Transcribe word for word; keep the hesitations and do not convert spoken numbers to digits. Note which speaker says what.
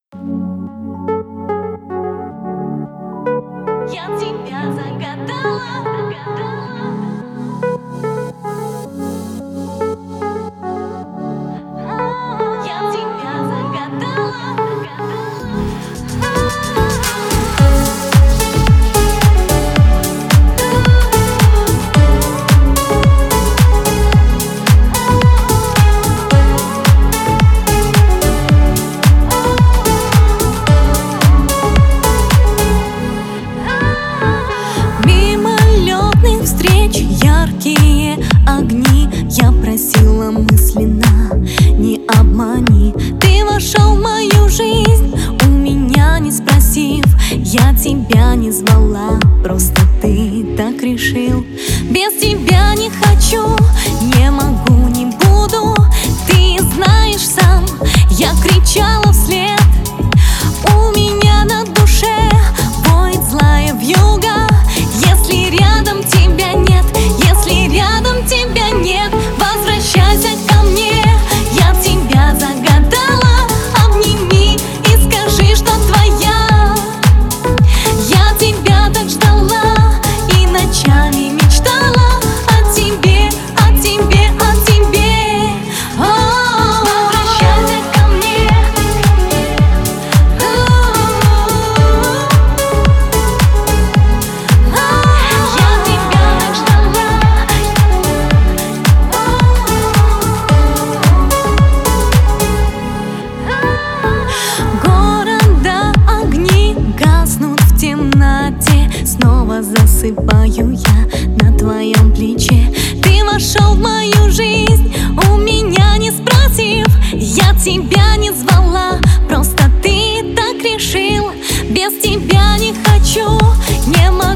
Speaker 1: Я тебя загадала, я тебя загадала. Мимолетных встреч, яркие огни. Я просила мысленно, не обмани. Ты вошел в мою жизнь, у меня не спросив. Я тебя не звала, просто ты так решил. Без тебя не хочу, не могу, не буду. Ты знаешь сам, я кричала вслед. У меня на душе воет злая вьюга. Если рядом тебя нет, если рядом тебя нет, возвращайся ко мне. Я тебя загадала, обними и скажи, что твоя. Я тебя так ждала и ночами мечтала о тебе, о тебе, о тебе. О, возвращайся ко мне. Я тебя так ждала. Города огни гаснут в темноте. Снова засыпаю я на твоем плече. Ты вошел в мою жизнь, у меня не спросив. Я тебя не звала, просто ты так решил. Без тебя не хочу, не могу.